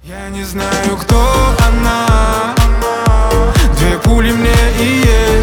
Я не знаю, кто она. Две пули мне и ей.